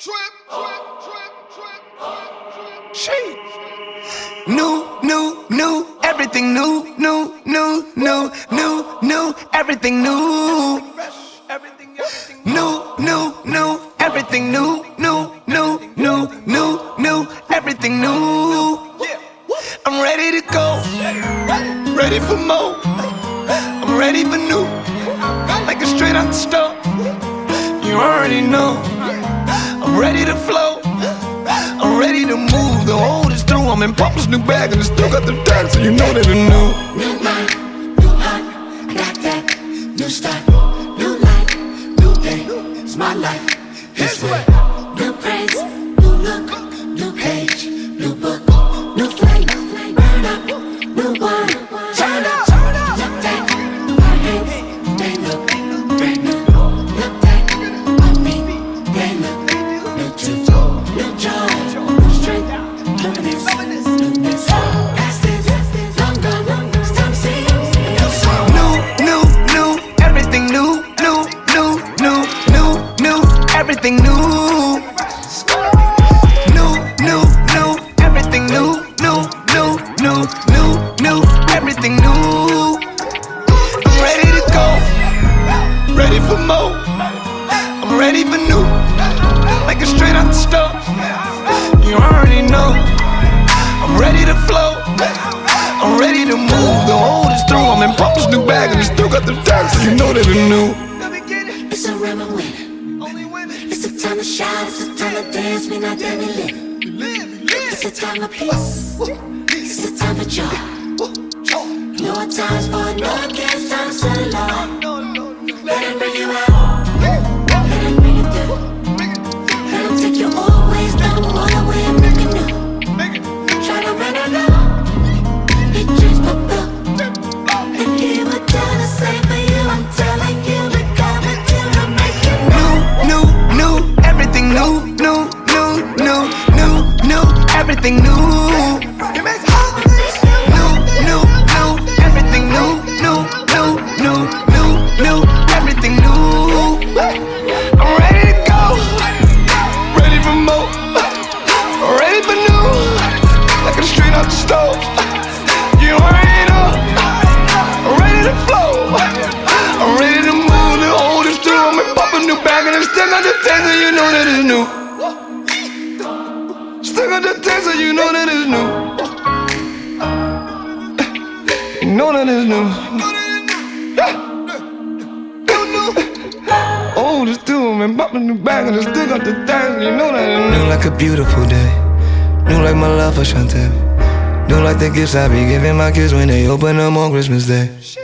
Shit. New, everything new, everything new. New, everything new, everything new. I'm ready to go, ready for more. I'm ready for new, like a straight out the stove. You already know, I'm ready to flow. I'm ready to move, the old is through. I'm in Papa's new bag and it's still got the tag, so you know that it's new. New mind, new heart, I got that new start, new life, new day. It's my life, this way. New praise, new look, new page, new book, new flame, burn up, new wine, turn up, look back, my hands, they look brand new. Look back, my feet, they look new too. New joy, new strength, newness, newness. Past is long gone, it's time to see new song. New, everything new, everything new. New, everything new, everything new. I'm ready to go, ready for more. I'm ready for new, like a straight out the stove. You already know, I'm ready to flow. I'm ready to move, the old is through. I'm in Papa's new bag and it's still got the tag, so you know that it's new. It's a rim and win. It's a time to shout, it's a time to dance, we not there, we live. It's a time of peace, it's a time for joy. No times for no against, time to set it low. Let him bring you out, let him bring you through. Let him take your old ways down, all the way and make it new. Try to run it out, he changed my flow. And he would do the same for you, I'm telling you. We got it till to make it New, everything new, everything new. It makes all things new, everything new, everything new. I'm ready to go, ready for more. I'm ready for new, like a straight out the stove. You already know, I'm ready to flow. I'm ready to move, the old is through. I'm in Papa's new bag and it's still got the taste, so you know that it's new. Still got the taste, so you know that it's new. You know that it's new. Old is through, I'm in Papa's new bag and it's still got the taste, so you know that it's new. New like a beautiful day, new like my love for Chantel, new like the gifts I be giving my kids when they open them on Christmas Day.